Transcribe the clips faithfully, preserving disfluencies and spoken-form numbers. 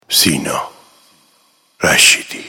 سینا رشیدی.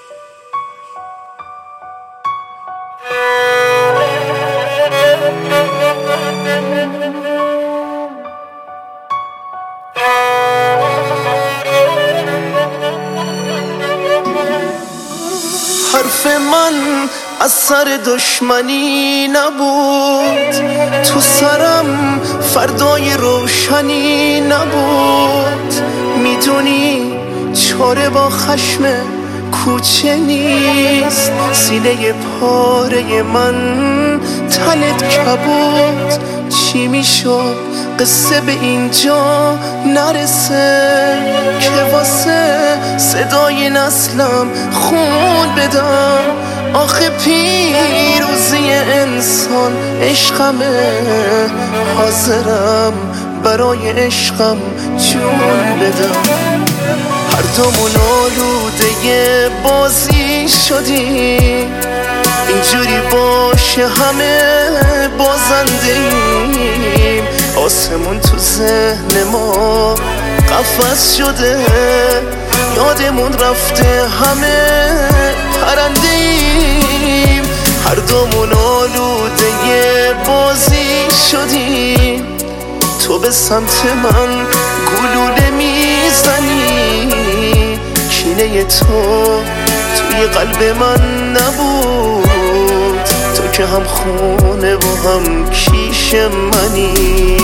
حرف من از سر دشمنی نبود، تو سرم فردای روشنی نبود. میدونی چاره با خشم کوچه نیست، سینه پاره من تنت کبود. چی میشد قصه به اینجا نرسه که واسه صدای نسلم خون بدم؟ آخه پیروزی انسان عشقمه، حاضرم برای عشقم جون بدم. هر دومون آلوده بازی شدیم، اینجوری باشه همه بازنده ایم. آسمون تو ذهن ما قفس شده، یادمون رفته همه پرنده ایم. هر دومون آلوده بازی شدیم، تو به سمت من گلوله میزنی. کینه تو توی قلب من نبود، تو که هم خونه و هم کیش منی.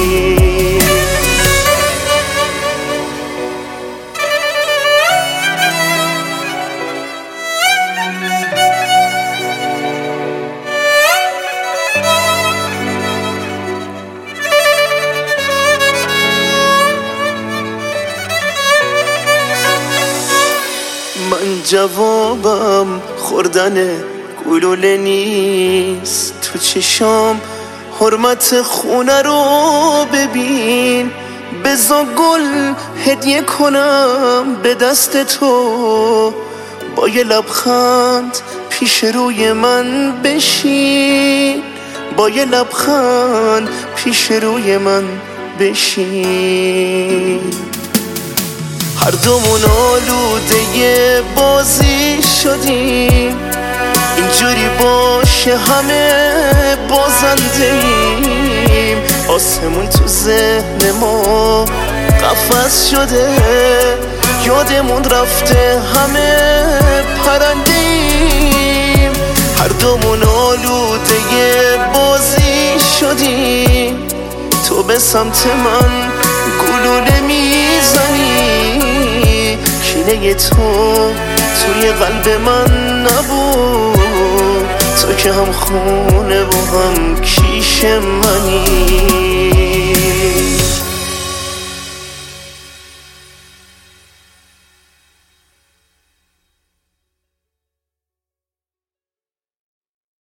من جوابم خوردن گلوله نیست، تو چشام حرمت خونه رو ببین. بزا گل هدیه کنم به دست تو، با یه لبخند پیش روی من بشین. با یه لبخند پیش روی من بشین. هر دومون آلوده بازی شدیم، اینجوری باشه همه بازنده ایم. آسمون تو ذهن ما قفس شده، یادمون رفته همه پرنده ایم. هر دومون آلوده بازی شدیم، تو به سمت من گلوله میزنی. کینه تو توی قلب من نبود، تو که هم خونه و هم کیش منی.